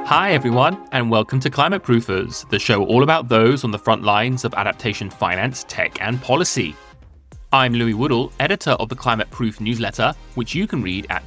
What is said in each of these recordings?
Hi everyone, and welcome to Climate Proofers, the show all about those on the front lines of adaptation finance, tech and policy. I'm Louis Woodall, editor of the Climate Proof newsletter, which you can read at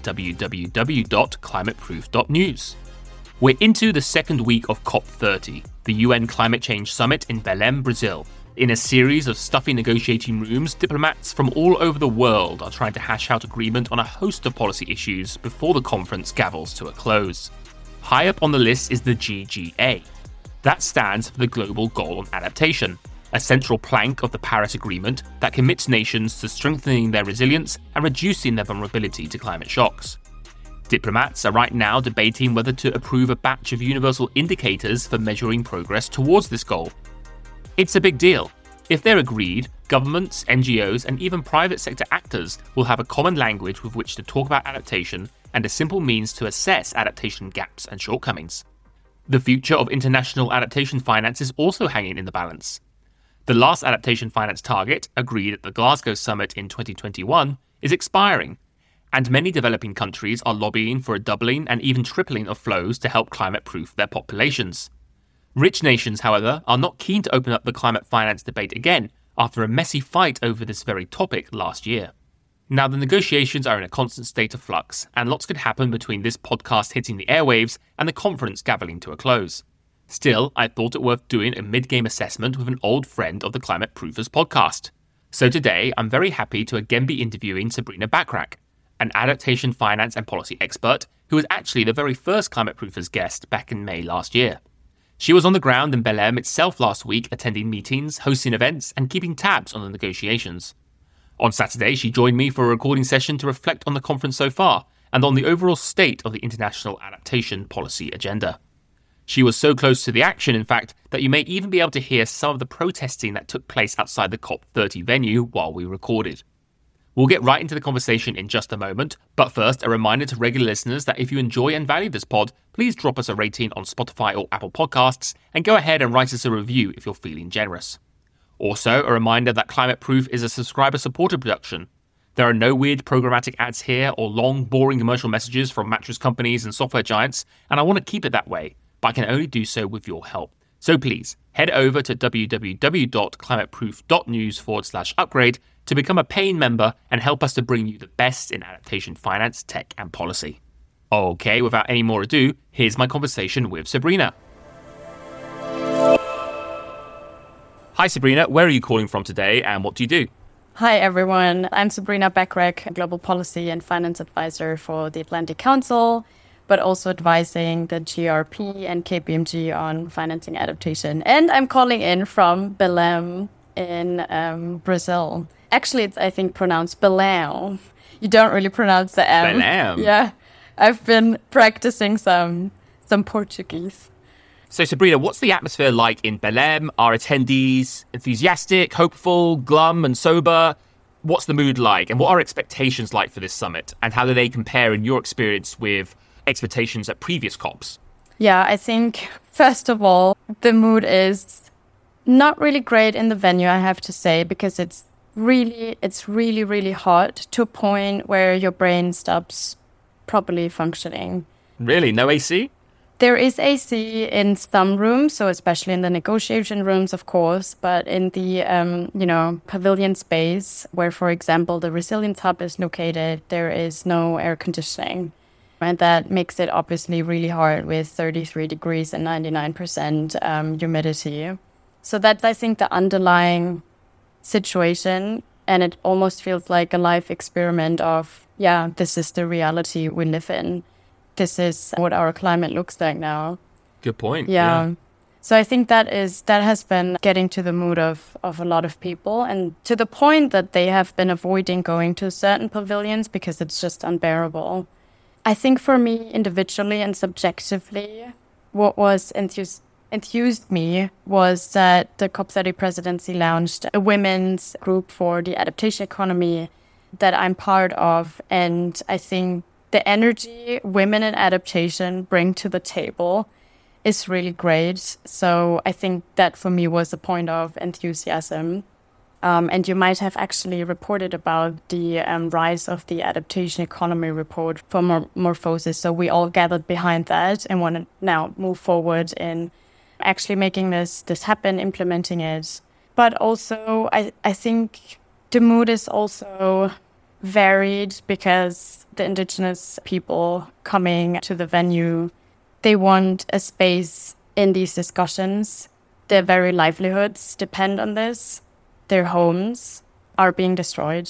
www.climateproof.news. We're into the second week of COP30, the UN Climate Change Summit in Belém, Brazil. In a series of stuffy negotiating rooms, diplomats from all over the world are trying to hash out agreement on a host of policy issues before the conference gavels to a close. High up on the list is the GGA. That stands for the Global Goal on Adaptation, a central plank of the Paris Agreement that commits nations to strengthening their resilience and reducing their vulnerability to climate shocks. Diplomats are right now debating whether to approve a batch of universal indicators for measuring progress towards this goal. It's a big deal. If they're agreed, governments, NGOs, and even private sector actors will have a common language with which to talk about adaptation and a simple means to assess adaptation gaps and shortcomings. The future of international adaptation finance is also hanging in the balance. The last adaptation finance target, agreed at the Glasgow summit in 2021, is expiring, and many developing countries are lobbying for a doubling and even tripling of flows to help climate-proof their populations. Rich nations, however, are not keen to open up the climate finance debate again after a messy fight over this very topic last year. Now, the negotiations are in a constant state of flux, and lots could happen between this podcast hitting the airwaves and the conference gaveling to a close. Still, I thought it worth doing a mid-game assessment with an old friend of the Climate Proofers podcast. So today, I'm very happy to again be interviewing Sabrina Bachrach, an adaptation finance and policy expert who was actually the very first Climate Proofers guest back in May last year. She was on the ground in Belém itself last week, attending meetings, hosting events, and keeping tabs on the negotiations. On Saturday, she joined me for a recording session to reflect on the conference so far and on the overall state of the international adaptation policy agenda. She was so close to the action, in fact, that you may even be able to hear some of the protesting that took place outside the COP30 venue while we recorded. We'll get right into the conversation in just a moment, but first, a reminder to regular listeners that if you enjoy and value this pod, please drop us a rating on Spotify or Apple Podcasts and go ahead and write us a review if you're feeling generous. Also, a reminder that Climate Proof is a subscriber-supported production. There are no weird programmatic ads here or long, boring commercial messages from mattress companies and software giants, and I want to keep it that way, but I can only do so with your help. So please, head over to www.climateproof.news/upgrade to become a paying member and help us to bring you the best in adaptation finance, tech, and policy. Okay, without any more ado, here's my conversation with Sabrina. Hi Sabrina, where are you calling from today and what do you do? Hi everyone, I'm Sabrina Bachrach, Global Policy and Finance Advisor for the Atlantic Council, but also advising the GRP and KPMG on financing adaptation. And I'm calling in from Belém in Brazil. Actually, it's, I think, pronounced Belém. You don't really pronounce the M. Belém? Yeah, I've been practicing some Portuguese. So Sabrina, what's the atmosphere like in Belém? Are attendees enthusiastic, hopeful, glum and sober? What's the mood like? And what are expectations like for this summit? And how do they compare in your experience with expectations at previous COPs? Yeah, I think, first of all, the mood is not really great in the venue, I have to say, because it's really hot to a point where your brain stops properly functioning. Really? No AC? There is AC in some rooms, so especially in the negotiation rooms, of course, but in the, pavilion space where, for example, the Resilience Hub is located, there is no air conditioning. And that makes it obviously really hard with 33 degrees and 99% humidity. So that's, I think, the underlying situation. And it almost feels like a life experiment of, this is the reality we live in. This is what our climate looks like now. Good point. Yeah. So I think that has been getting to the mood of a lot of people, and to the point that they have been avoiding going to certain pavilions because it's just unbearable. I think for me individually and subjectively, what was enthused me was that the COP30 presidency launched a women's group for the adaptation economy that I'm part of, and I think the energy women in adaptation bring to the table is really great. So I think that for me was a point of enthusiasm. And you might have actually reported about the rise of the adaptation economy report from Morphosis. So we all gathered behind that and want to now move forward in actually making this happen, implementing it. But also, I think the mood is also varied because the indigenous people coming to the venue, they want a space in these discussions. Their very livelihoods depend on this. Their homes are being destroyed.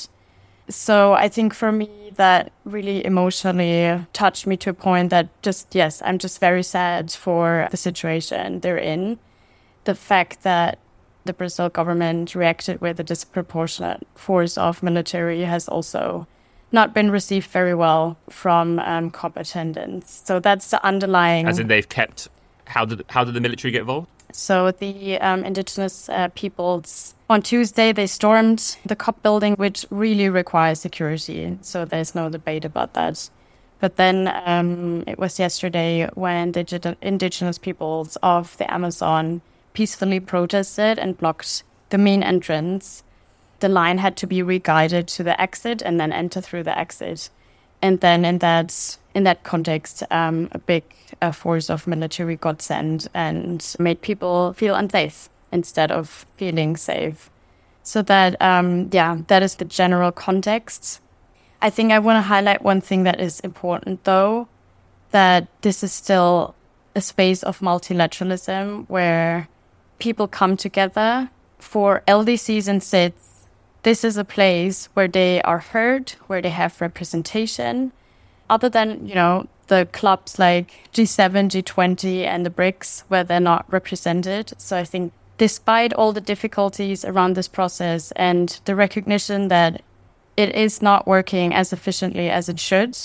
So I think for me, that really emotionally touched me to a point that I'm just very sad for the situation they're in. The fact that the Brazil government reacted with a disproportionate force of military has also not been received very well from COP attendants. So that's the underlying... As in they've kept... How did the military get involved? So the indigenous peoples, on Tuesday, they stormed the COP building, which really requires security. So there's no debate about that. But then it was yesterday when the indigenous peoples of the Amazon peacefully protested and blocked the main entrance. The line had to be re-guided to the exit and then enter through the exit. And then in that context, a big force of military got sent and made people feel unsafe instead of feeling safe. So that, that is the general context. I think I want to highlight one thing that is important, though, that this is still a space of multilateralism where people come together for LDCs and SIDS. This is a place where they are heard, where they have representation, other than, the clubs like G7, G20, and the BRICS, where they're not represented. So I think despite all the difficulties around this process and the recognition that it is not working as efficiently as it should,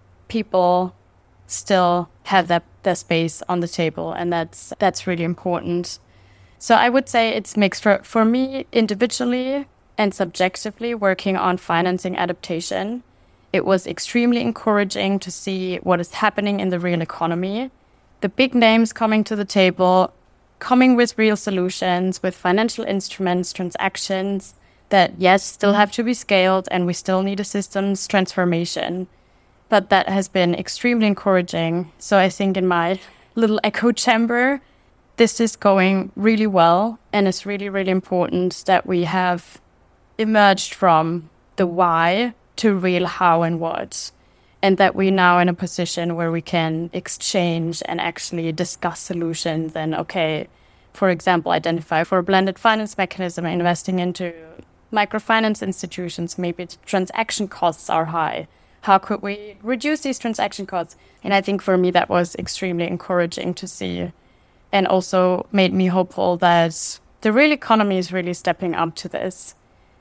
people still have their space on the table, and that's really important. So I would say it's mixed. For me, individually and subjectively, working on financing adaptation, it was extremely encouraging to see what is happening in the real economy. The big names coming to the table, coming with real solutions, with financial instruments, transactions that, yes, still have to be scaled, and we still need a systems transformation. But that has been extremely encouraging. So I think in my little echo chamber, this is going really well, and it's really, really important that we have emerged from the why to real how and what, and that we're now in a position where we can exchange and actually discuss solutions and, for example, identify for a blended finance mechanism, investing into microfinance institutions, maybe transaction costs are high. How could we reduce these transaction costs? And I think for me that was extremely encouraging to see, and also made me hopeful that the real economy is really stepping up to this.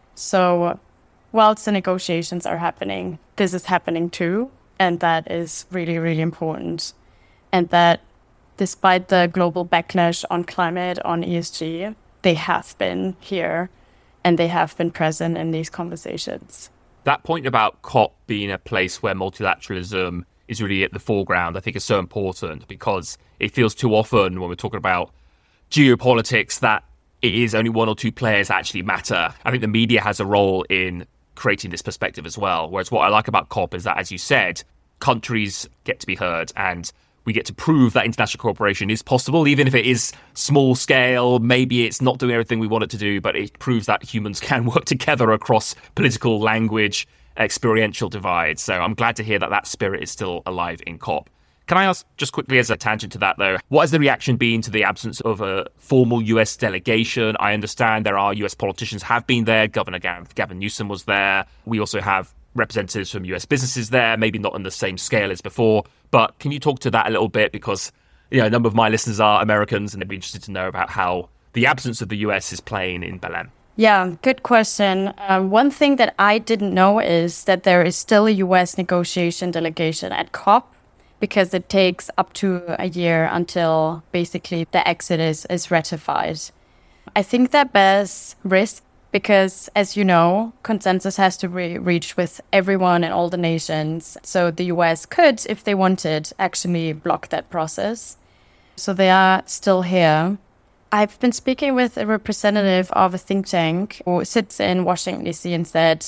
So whilst the negotiations are happening, this is happening too, and that is really, really important. And that despite the global backlash on climate, on ESG, they have been here and they have been present in these conversations. That point about COP being a place where multilateralism is really at the foreground, I think is so important, because it feels too often when we're talking about geopolitics that it is only one or two players that actually matter. I think the media has a role in creating this perspective as well. Whereas what I like about COP is that, as you said, countries get to be heard and we get to prove that international cooperation is possible, even if it is small scale. Maybe it's not doing everything we want it to do, but it proves that humans can work together across political, language, experiential divides. So I'm glad to hear that spirit is still alive in COP. Can I ask, just quickly as a tangent to that, though, what has the reaction been to the absence of a formal US delegation? I understand there are US politicians have been there. Governor Gavin Newsom was there. We also have representatives from US businesses there, maybe not on the same scale as before. But can you talk to that a little bit? Because, a number of my listeners are Americans and they'd be interested to know about how the absence of the US is playing in Belém. Yeah, good question. One thing that I didn't know is that there is still a US negotiation delegation at COP, because it takes up to a year until basically the exit is ratified. I think that bears risk because, as you know, consensus has to be reached with everyone and all the nations. So the US could, if they wanted, actually block that process. So they are still here. I've been speaking with a representative of a think tank who sits in Washington, D.C. and said,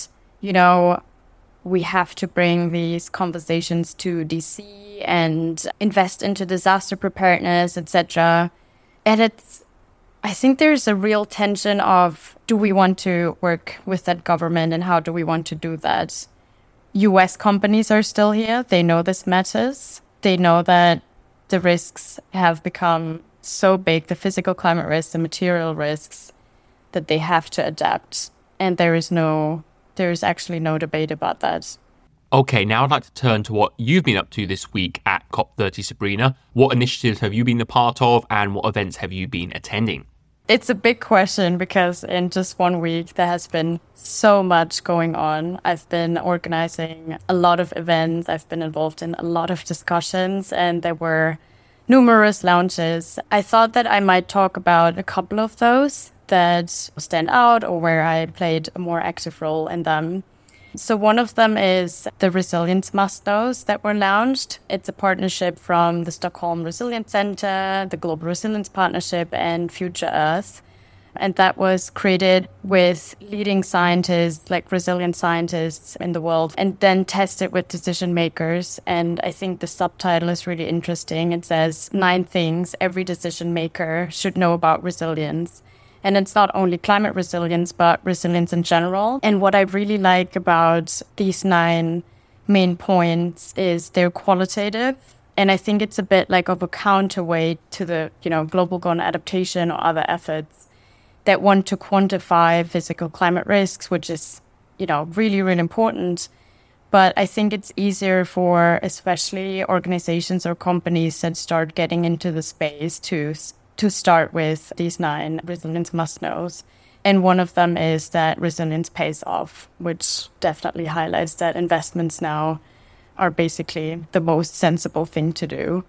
we have to bring these conversations to D.C. and invest into disaster preparedness, etc. And I think there's a real tension of, do we want to work with that government and how do we want to do that? US companies are still here. They know this matters. They know that the risks have become so big, the physical climate risks, the material risks, that they have to adapt. And there is actually no debate about that. Okay, now I'd like to turn to what you've been up to this week at COP30, Sabrina. What initiatives have you been a part of and what events have you been attending? It's a big question because in just 1 week, there has been so much going on. I've been organizing a lot of events. I've been involved in a lot of discussions, and there were numerous launches. I thought that I might talk about a couple of those that stand out or where I played a more active role in them. So one of them is the Resilience Must-Knows that were launched. It's a partnership from the Stockholm Resilience Center, the Global Resilience Partnership, and Future Earth. And that was created with leading scientists, like resilient scientists in the world, and then tested with decision makers. And I think the subtitle is really interesting. It says 9 things every decision maker should know about resilience. And it's not only climate resilience, but resilience in general. And what I really like about these 9 main points is they're qualitative. And I think it's a bit like of a counterweight to the, global goal adaptation or other efforts that want to quantify physical climate risks, which is, really, really important. But I think it's easier for especially organizations or companies that start getting into the space to start with these 9 resilience must-knows. And one of them is that resilience pays off, which definitely highlights that investments now are basically the most sensible thing to do.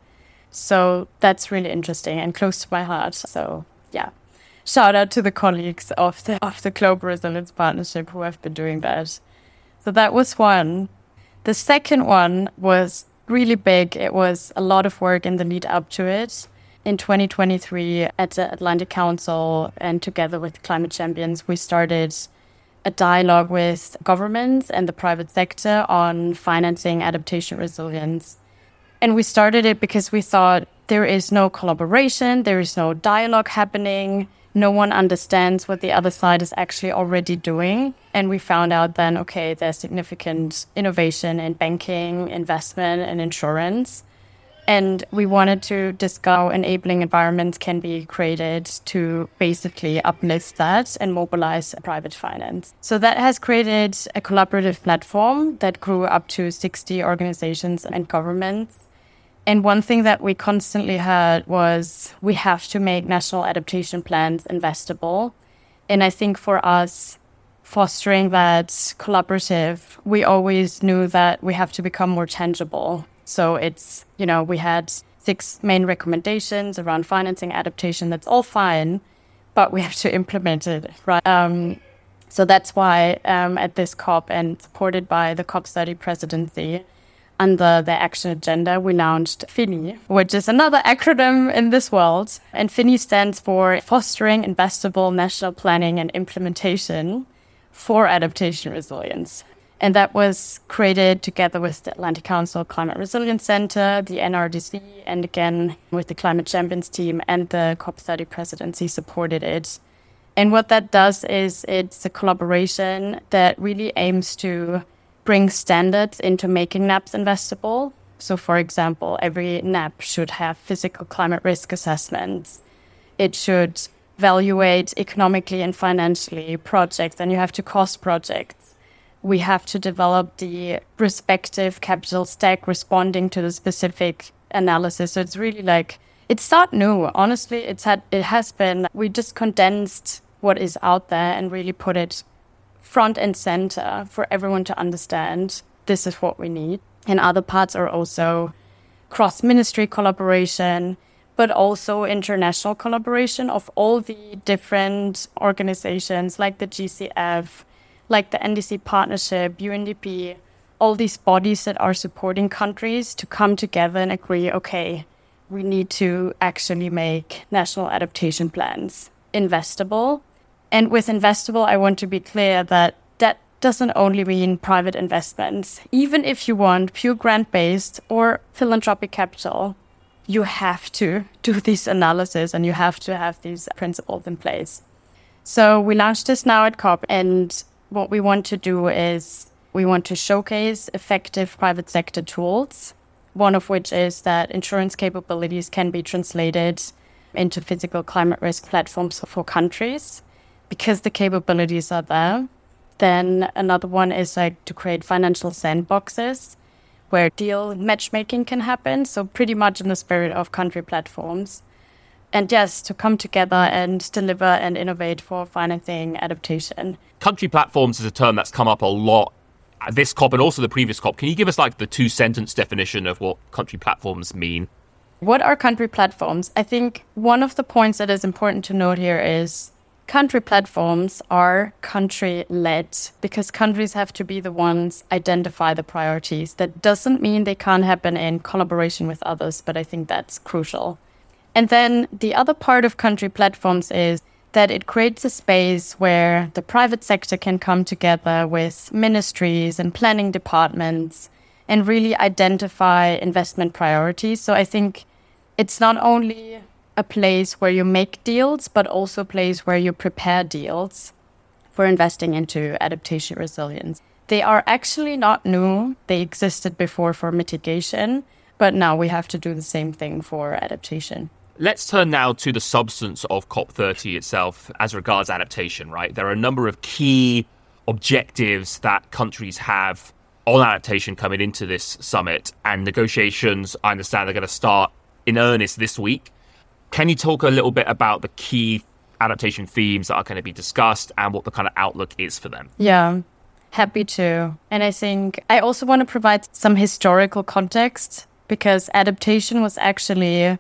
So that's really interesting and close to my heart. So yeah, shout out to the colleagues of the Global Resilience Partnership who have been doing that. So that was one. The second one was really big. It was a lot of work in the lead up to it. In 2023, at the Atlantic Council and together with Climate Champions, we started a dialogue with governments and the private sector on financing adaptation resilience. And we started it because we thought there is no collaboration, there is no dialogue happening, no one understands what the other side is actually already doing. And we found out then, okay, there's significant innovation in banking, investment, and insurance. And we wanted to discuss how enabling environments can be created to basically uplift that and mobilize private finance. So that has created a collaborative platform that grew up to 60 organizations and governments. And one thing that we constantly heard was we have to make national adaptation plans investable. And I think for us, fostering that collaborative, we always knew that we have to become more tangible. So it's, we had 6 main recommendations around financing adaptation. That's all fine, but we have to implement it, right? So that's why at this COP and supported by the COP30 presidency, under the action agenda, we launched FINI, which is another acronym in this world. And FINI stands for Fostering Investable National Planning and Implementation for Adaptation Resilience. And that was created together with the Atlantic Council Climate Resilience Center, the NRDC, and again with the Climate Champions team, and the COP30 presidency supported it. And what that does is it's a collaboration that really aims to bring standards into making NAPs investable. So for example, every NAP should have physical climate risk assessments. It should evaluate economically and financially projects, and you have to cost projects. We have to develop the respective capital stack responding to the specific analysis. So it's really it's not new. Honestly, it has been, we just condensed what is out there and really put it front and center for everyone to understand this is what we need. And other parts are also cross-ministry collaboration, but also international collaboration of all the different organizations like the GCF, like the NDC Partnership, UNDP, all these bodies that are supporting countries to come together and agree, okay, we need to actually make national adaptation plans investable. And with investable, I want to be clear that that doesn't only mean private investments. Even if you want pure grant-based or philanthropic capital, you have to do this analysis and you have to have these principles in place. So we launched this now at COP, and what we want to do is we want to showcase effective private sector tools, one of which is that insurance capabilities can be translated into physical climate risk platforms for countries because the capabilities are there. Then another one is like to create financial sandboxes where deal matchmaking can happen. So pretty much in the spirit of country platforms. And yes, to come together and deliver and innovate for financing adaptation. Country platforms is a term that's come up a lot at this COP and also the previous COP. Can you give us like the 2-sentence definition of what country platforms mean? What are country platforms? I think one of the points that is important to note here is country platforms are country-led because countries have to be the ones identify the priorities. That doesn't mean they can't happen in collaboration with others, but I think that's crucial. And then the other part of country platforms is that it creates a space where the private sector can come together with ministries and planning departments and really identify investment priorities. So I think it's not only a place where you make deals, but also a place where you prepare deals for investing into adaptation resilience. They are actually not new. They existed before for mitigation, but now we have to do the same thing for adaptation. Let's turn now to the substance of COP30 itself as regards adaptation, right? There are a number of key objectives that countries have on adaptation coming into this summit, and negotiations, I understand, are going to start in earnest this week. Can you talk a little bit about the key adaptation themes that are going to be discussed and what the kind of outlook is for them? Yeah, happy to. And I think I also want to provide some historical context because adaptation was actually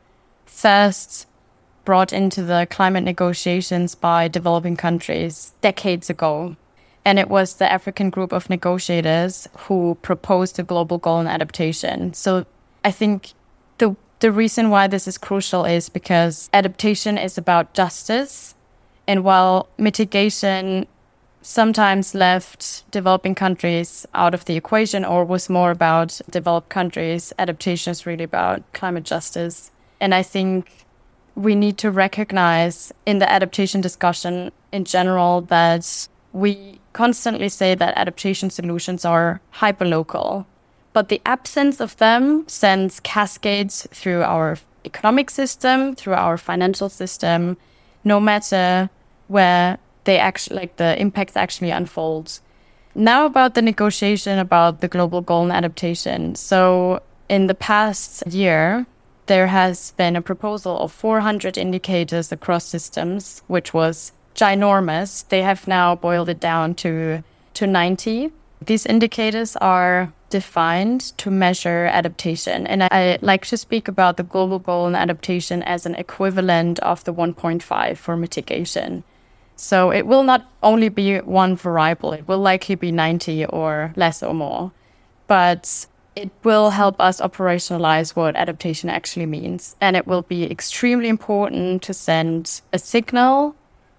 first brought into the climate negotiations by developing countries decades ago. And it was the African group of negotiators who proposed a global goal on adaptation. So I think the reason why this is crucial is because adaptation is about justice. And while mitigation sometimes left developing countries out of the equation or was more about developed countries, adaptation is really about climate justice. And I think we need to recognize in the adaptation discussion in general that we constantly say that adaptation solutions are hyperlocal, but the absence of them sends cascades through our economic system, through our financial system, no matter where they actually, like the impacts actually unfold. Now about the negotiation about the global goal and adaptation. So in the past year, there has been a proposal of 400 indicators across systems, which was ginormous. They have now boiled it down to 90. These indicators are defined to measure adaptation. And I like to speak about the global goal and adaptation as an equivalent of the 1.5 for mitigation. So it will not only be one variable, it will likely be 90 or less or more. But it will help us operationalize what adaptation actually means. And it will be extremely important to send a signal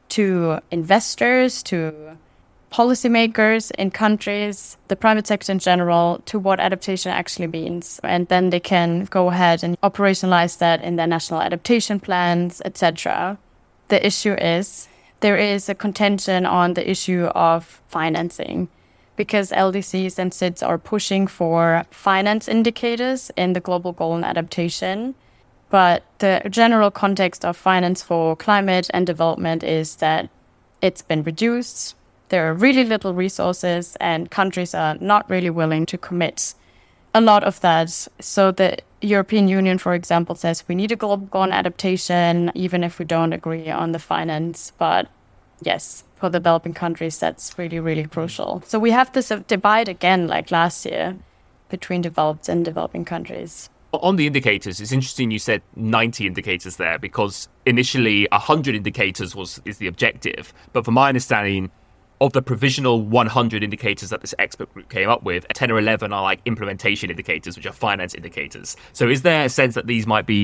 to investors, to policymakers in countries, the private sector in general, to what adaptation actually means. And then they can go ahead and operationalize that in their national adaptation plans, etc. The issue is there is a contention on the issue of financing because LDCs and SIDS are pushing for finance indicators in the global goal and adaptation. But the general context of finance for climate and development is that it's been reduced. There are really little resources and countries are not really willing to commit a lot of that. So the European Union, for example, says we need a global goal on adaptation, even if we don't agree on the finance. But yes, for developing countries, that's really, really crucial. So we have this divide again, like last year, between developed and developing countries. On the indicators, it's interesting you said 90 indicators there because initially 100 indicators is the objective. But from my understanding, of the provisional 100 indicators that this expert group came up with, 10 or 11 are like implementation indicators, which are finance indicators. So is there a sense that these might be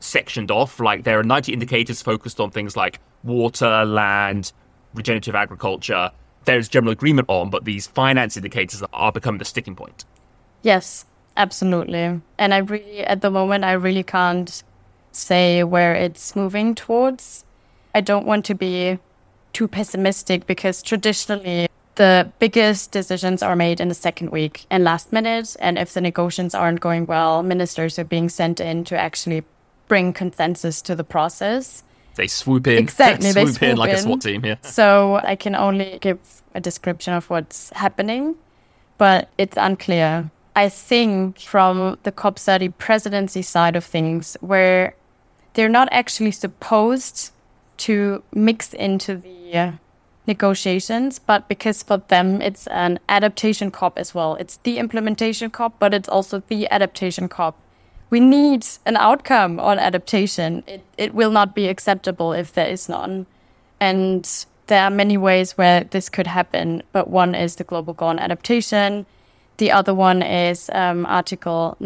sectioned off. Like there are 90 indicators focused on things like water, land, regenerative agriculture. There's general agreement on, but these finance indicators are becoming the sticking point. Yes, absolutely. And at the moment, I really can't say where it's moving towards. I don't want to be too pessimistic because traditionally the biggest decisions are made in the second week and last minute. And if the negotiations aren't going well, ministers are being sent in to actually bring consensus to the process. They swoop in. Exactly. They swoop in like a SWAT team. Yeah. So I can only give a description of what's happening, but it's unclear. I think from the COP30 presidency side of things, where they're not actually supposed to mix into the negotiations, but because for them it's an adaptation COP as well. It's the implementation COP, but it's also the adaptation COP. We need an outcome on adaptation. It will not be acceptable if there is none. And there are many ways where this could happen, but one is the global goal on adaptation. The other one is Article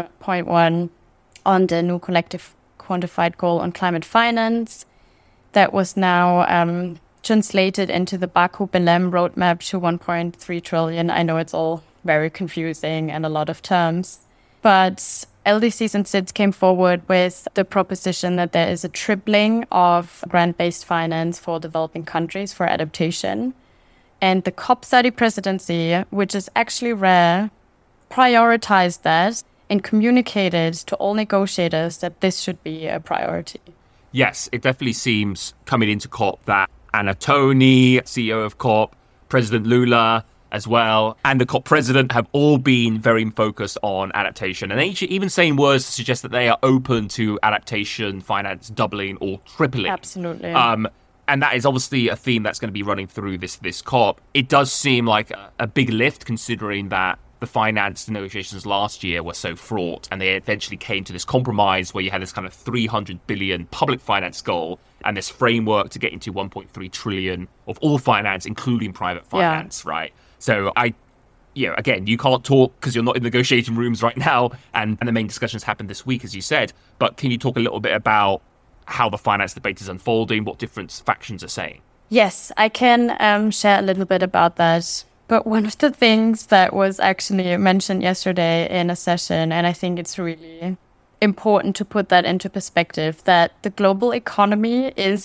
9.1 on the new collective quantified goal on climate finance. That was now translated into the Baku-Belém roadmap to 1.3 trillion. I know it's all very confusing and a lot of terms, but LDCs and SIDS came forward with the proposition that there is a tripling of grant-based finance for developing countries for adaptation. And the COP30 presidency, which is actually rare, prioritized that and communicated to all negotiators that this should be a priority. Yes, it definitely seems coming into COP that Anna Tony, CEO of COP, President Lula as well, and the COP president have all been very focused on adaptation. And they even saying words to suggest that they are open to adaptation finance doubling or tripling. Absolutely. And that is obviously a theme that's going to be running through this COP. It does seem like a big lift considering that the finance negotiations last year were so fraught, and they eventually came to this compromise where you had this kind of 300 billion public finance goal and this framework to get into 1.3 trillion of all finance, including private finance, right? So again, you can't talk because you're not in negotiating rooms right now, and the main discussions happened this week, as you said. But can you talk a little bit about how the finance debate is unfolding, what different factions are saying? Yes, I can share a little bit about that. But one of the things that was actually mentioned yesterday in a session, and I think it's really important to put that into perspective, that the global economy is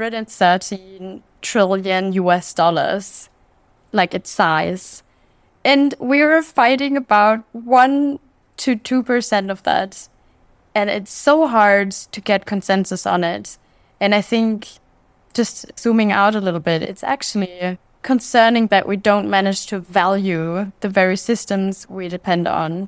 113 trillion US dollars, like its size. And we're fighting about 1 to 2% of that. And it's so hard to get consensus on it. And I think just zooming out a little bit, it's actually concerning that we don't manage to value the very systems we depend on.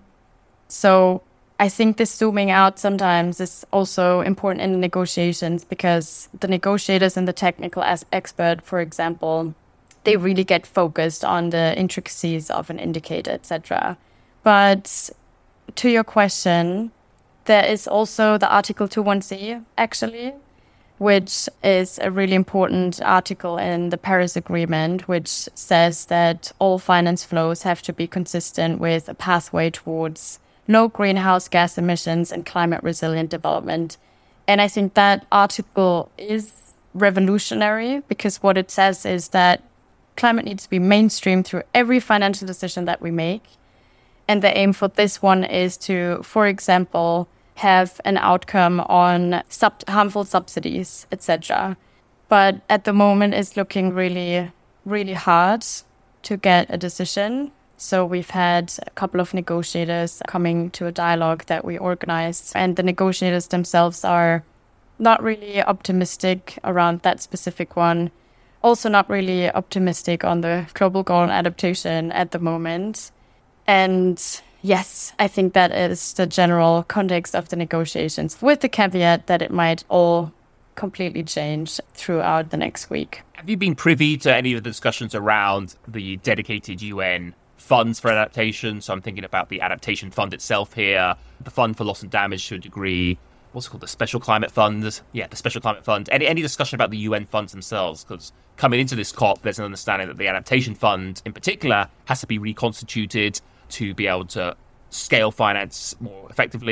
So I think this zooming out sometimes is also important in the negotiations because the negotiators and the technical expert, for example, they really get focused on the intricacies of an indicator, etc. But to your question, there is also the Article 21C, actually, which is a really important article in the Paris Agreement, which says that all finance flows have to be consistent with a pathway towards low greenhouse gas emissions and climate resilient development. And I think that article is revolutionary because what it says is that climate needs to be mainstreamed through every financial decision that we make. And the aim for this one is to, for example, have an outcome on harmful subsidies, etc. But at the moment, it's looking really, really hard to get a decision. So we've had a couple of negotiators coming to a dialogue that we organized, and the negotiators themselves are not really optimistic around that specific one. Also not really optimistic on the global goal on adaptation at the moment. And yes, I think that is the general context of the negotiations, with the caveat that it might all completely change throughout the next week. Have you been privy to any of the discussions around the dedicated UN funds for adaptation? So I'm thinking about the adaptation fund itself here, the fund for loss and damage to a degree, what's it called, the special climate fund? Yeah, the special climate fund. Any discussion about the UN funds themselves? Because coming into this COP, there's an understanding that the adaptation fund in particular has to be reconstituted to be able to scale finance more effectively.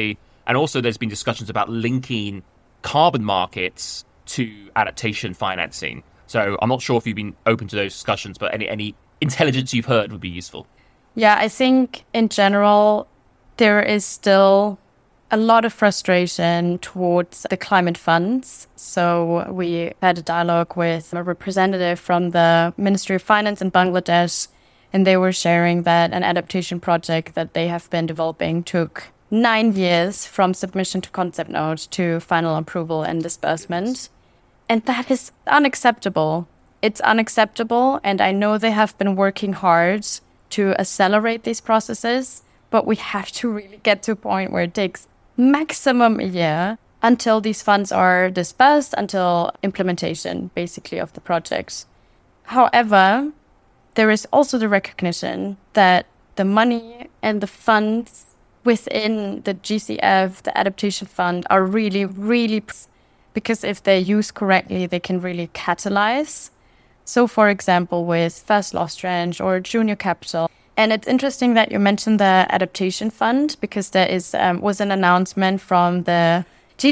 And also there's been discussions about linking carbon markets to adaptation financing. So I'm not sure if you've been open to those discussions, but any intelligence you've heard would be useful. Yeah, I think in general, there is still a lot of frustration towards the climate funds. So we had a dialogue with a representative from the Ministry of Finance in Bangladesh, and they were sharing that an adaptation project that they have been developing took 9 years from submission to concept note to final approval and disbursement. And that is unacceptable. It's unacceptable. And I know they have been working hard to accelerate these processes, but we have to really get to a point where it takes maximum a year until these funds are dispersed, until implementation, basically, of the projects. However, there is also the recognition that the money and the funds within the GCF, the adaptation fund, are really, really, because if they're used correctly, they can really catalyze. So, for example, with First Loss Tranche or Junior Capital. And it's interesting that you mentioned the adaptation fund, because there was an announcement from the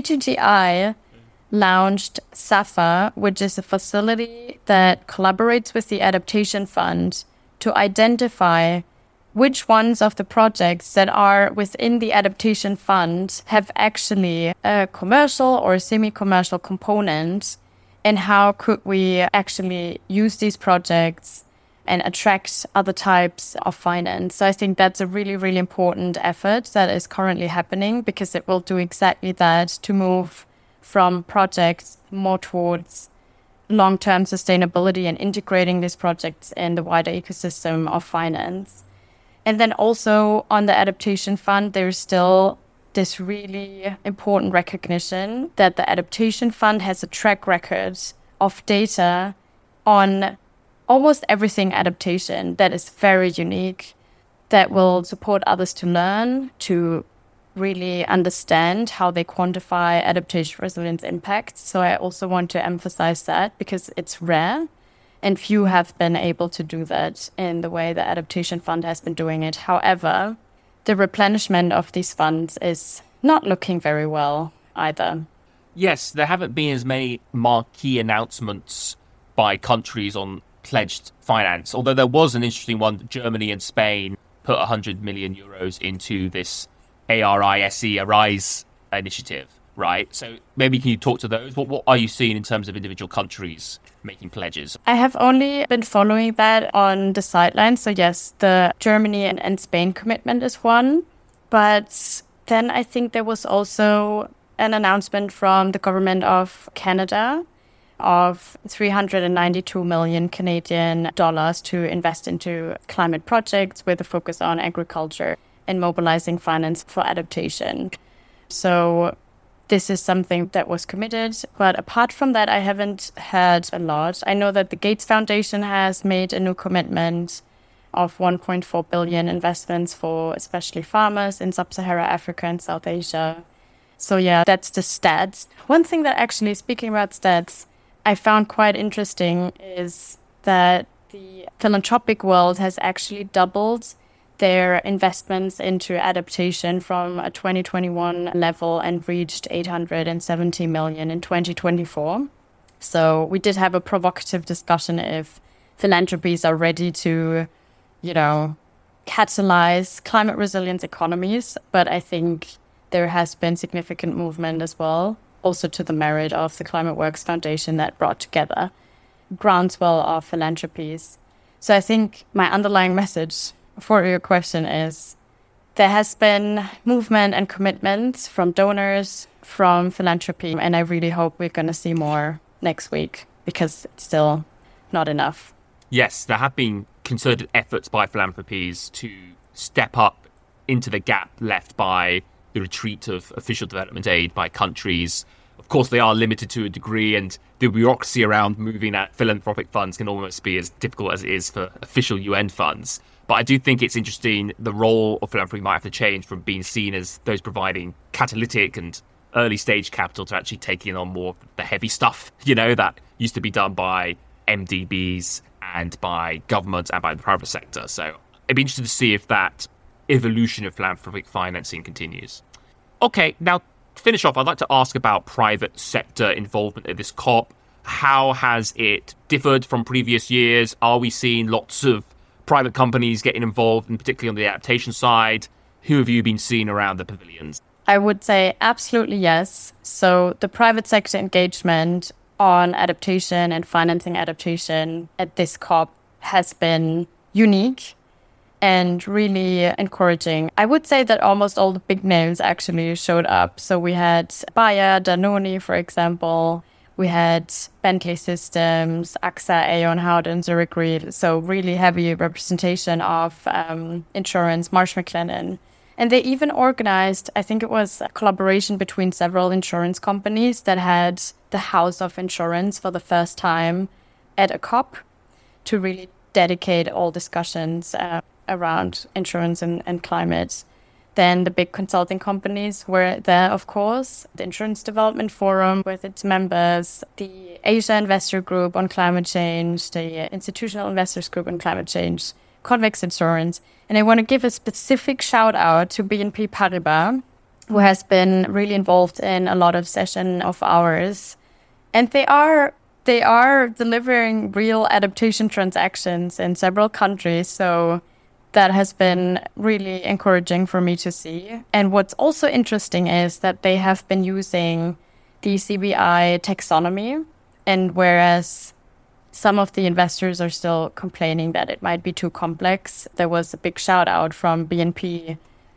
GGGI launched SAFA, which is a facility that collaborates with the adaptation fund to identify which ones of the projects that are within the adaptation fund have actually a commercial or semi-commercial component, and how could we actually use these projects and attract other types of finance. So I think that's a really, really important effort that is currently happening, because it will do exactly that, to move from projects more towards long-term sustainability and integrating these projects in the wider ecosystem of finance. And then also on the adaptation fund, there's still this really important recognition that the adaptation fund has a track record of data on almost everything adaptation that is very unique, that will support others to learn, to really understand how they quantify adaptation resilience impacts. So I also want to emphasize that, because it's rare and few have been able to do that in the way the adaptation fund has been doing it. However, the replenishment of these funds is not looking very well either. Yes, there haven't been as many marquee announcements by countries on pledged finance, although there was an interesting one that Germany and Spain put 100 million euros into this ARISE initiative, right? So maybe can you talk to those? What are you seeing in terms of individual countries making pledges? I have only been following that on the sidelines. So yes, the Germany and Spain commitment is one. But then I think there was also an announcement from the government of Canada of 392 million Canadian dollars to invest into climate projects with a focus on agriculture and mobilizing finance for adaptation. So this is something that was committed. But apart from that, I haven't heard a lot. I know that the Gates Foundation has made a new commitment of 1.4 billion investments for especially farmers in Sub-Saharan Africa and South Asia. So yeah, that's the stats. One thing that actually, speaking about stats, I found quite interesting is that the philanthropic world has actually doubled their investments into adaptation from a 2021 level and reached 870 million in 2024. So we did have a provocative discussion if philanthropies are ready to, catalyze climate resilience economies. But I think there has been significant movement as well, also to the merit of the Climate Works Foundation that brought together groundswell of philanthropies. So I think my underlying message for your question is there has been movement and commitments from donors, from philanthropy, and I really hope we're going to see more next week, because it's still not enough. Yes, there have been concerted efforts by philanthropies to step up into the gap left by the retreat of official development aid by countries. Of course, they are limited to a degree, and the bureaucracy around moving at philanthropic funds can almost be as difficult as it is for official UN funds. But I do think it's interesting the role of philanthropy might have to change from being seen as those providing catalytic and early stage capital to actually taking on more of the heavy stuff, that used to be done by MDBs and by governments and by the private sector. So I'd be interested to see if that evolution of philanthropic financing continues. Okay, now to finish off, I'd like to ask about private sector involvement at this COP. How has it differed from previous years? Are we seeing lots of private companies getting involved, and particularly on the adaptation side? Who have you been seeing around the pavilions? I would say absolutely yes. So the private sector engagement on adaptation and financing adaptation at this COP has been unique and really encouraging. I would say that almost all the big names actually showed up. So we had Bayer, Danone, for example. We had Bentley Systems, AXA, Aon, Howden, Zurich Re. So really heavy representation of insurance, Marsh McLennan. And they even organized, I think it was a collaboration between several insurance companies that had the House of Insurance for the first time at a COP to really dedicate all discussions around insurance and climate. Then the big consulting companies were there, of course, the Insurance Development Forum with its members, the Asia Investor Group on Climate Change, the Institutional Investors Group on Climate Change, Convex Insurance. And I want to give a specific shout out to BNP Paribas, who has been really involved in a lot of session of ours. And they are delivering real adaptation transactions in several countries. So that has been really encouraging for me to see. And what's also interesting is that they have been using the CBI taxonomy. And whereas some of the investors are still complaining that it might be too complex, there was a big shout out from BNP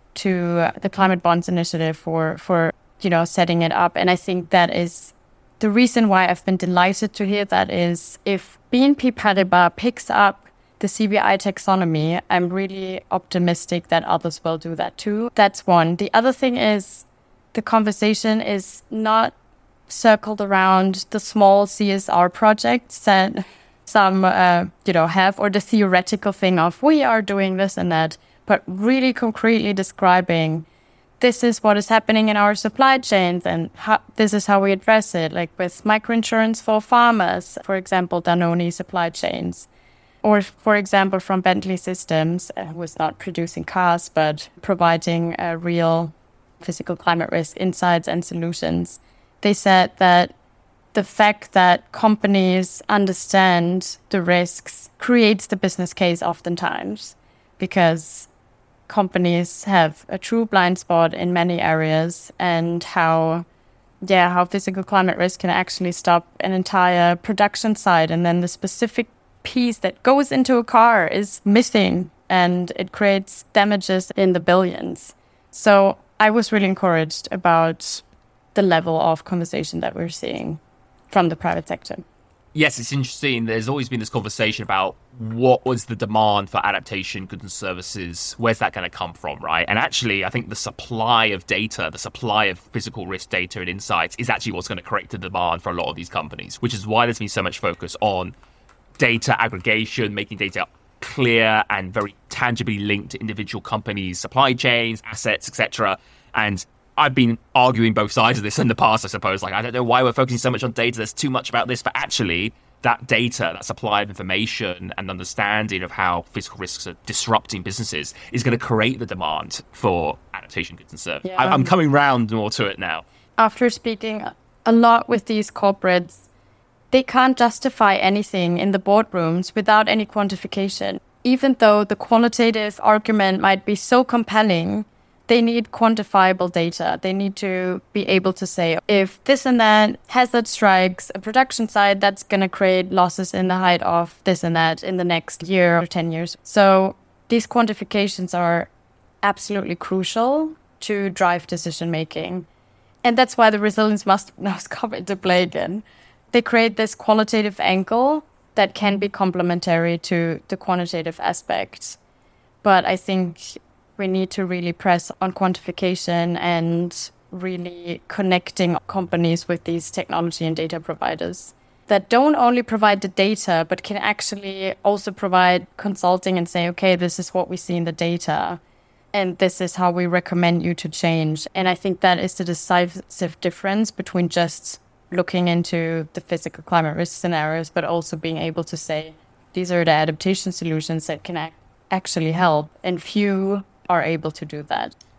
to the Climate Bonds Initiative for setting it up. And I think that is the reason why I've been delighted to hear that is if BNP Paribas picks up the CBI taxonomy, I'm really optimistic that others will do that too. That's one. The other thing is the conversation is not circled around the small CSR projects that some, have, or the theoretical thing of we are doing this and that, but really concretely describing this is what is happening in our supply chains and this is how we address it, like with microinsurance for farmers, for example, Danone supply chains. Or, for example, from Bentley Systems, who is not producing cars, but providing real physical climate risk insights and solutions. They said that the fact that companies understand the risks creates the business case oftentimes, because companies have a true blind spot in many areas, and how physical climate risk can actually stop an entire production site, and then the specific piece that goes into a car is missing and it creates damages in the billions. So I was really encouraged about the level of conversation that we're seeing from the private sector. Yes, it's interesting. There's always been this conversation about what was the demand for adaptation goods and services. Where's that going to come from, right? And actually, I think the supply of data, the supply of physical risk data and insights is actually what's going to create the demand for a lot of these companies, which is why there's been so much focus on data aggregation, making data clear and very tangibly linked to individual companies' supply chains, assets, etc. And I've been arguing both sides of this in the past, I suppose. Like, I don't know why we're focusing so much on data. There's too much about this. But actually, that data, that supply of information and understanding of how physical risks are disrupting businesses is going to create the demand for adaptation goods and services. Yeah. I'm coming round more to it now. After speaking a lot with these corporates, they can't justify anything in the boardrooms without any quantification. Even though the qualitative argument might be so compelling, they need quantifiable data. They need to be able to say, if this and that hazard strikes a production site, that's going to create losses in the height of this and that in the next year or 10 years. So these quantifications are absolutely crucial to drive decision making. And that's why the resilience must come into play again. They create this qualitative angle that can be complementary to the quantitative aspects. But I think we need to really press on quantification and really connecting companies with these technology and data providers that don't only provide the data, but can actually also provide consulting and say, okay, this is what we see in the data, and this is how we recommend you to change. And I think that is the decisive difference between just looking into the physical climate risk scenarios, but also being able to say, these are the adaptation solutions that can actually help. And few are able to do that.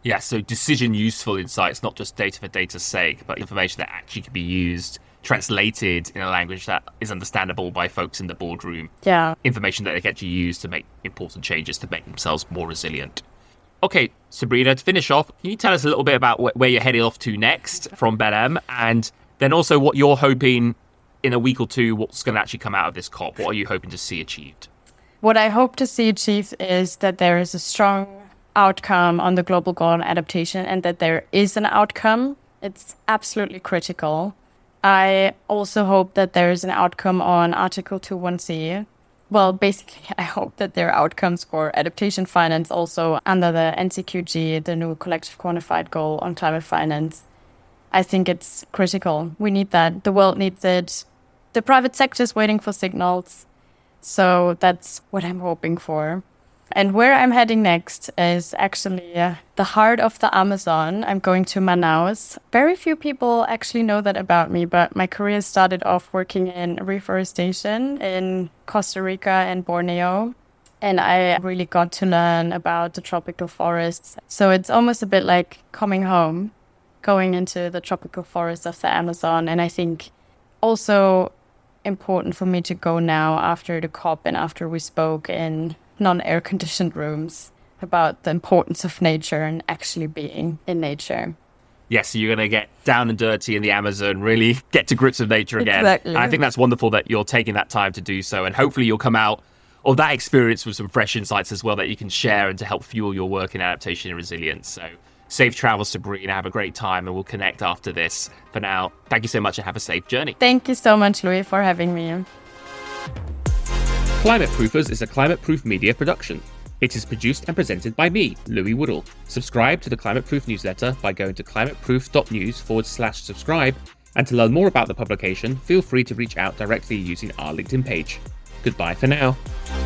Yeah, so decision useful insights, not just data for data's sake, but information that actually can be used, translated in a language that is understandable by folks in the boardroom. Yeah. Information that they get to use to make important changes to make themselves more resilient. Okay, Sabrina, to finish off, can you tell us a little bit about where you're heading off to next from Belém, and then also what you're hoping in a week or two, what's going to actually come out of this COP? What are you hoping to see achieved? What I hope to see achieved is that there is a strong outcome on the global goal on adaptation, and that there is an outcome. It's absolutely critical. I also hope that there is an outcome on Article 21C. Well, basically, I hope that there are outcomes for adaptation finance also under the NCQG, the new collective quantified goal on climate finance. I think it's critical. We need that. The world needs it. The private sector is waiting for signals. So that's what I'm hoping for. And where I'm heading next is actually the heart of the Amazon. I'm going to Manaus. Very few people actually know that about me, but my career started off working in reforestation in Costa Rica and Borneo. And I really got to learn about the tropical forests. So it's almost a bit like coming home, going into the tropical forests of the Amazon. And I think also important for me to go now after the COP and after we spoke in non-air conditioned rooms about the importance of nature and actually being in nature. Yes, so you're going to get down and dirty in the Amazon, really get to grips with nature again. Exactly. I think that's wonderful that you're taking that time to do so. And hopefully you'll come out of that experience with some fresh insights as well that you can share and to help fuel your work in adaptation and resilience. So safe travels, Sabrina. Have a great time and we'll connect after this. For now, thank you so much and have a safe journey. Thank you so much, Louis, for having me. Climate Proofers is a Climate Proof media production. It is produced and presented by me, Louis Woodall. Subscribe to the Climate Proof newsletter by going to climateproof.news/subscribe. And to learn more about the publication, feel free to reach out directly using our LinkedIn page. Goodbye for now.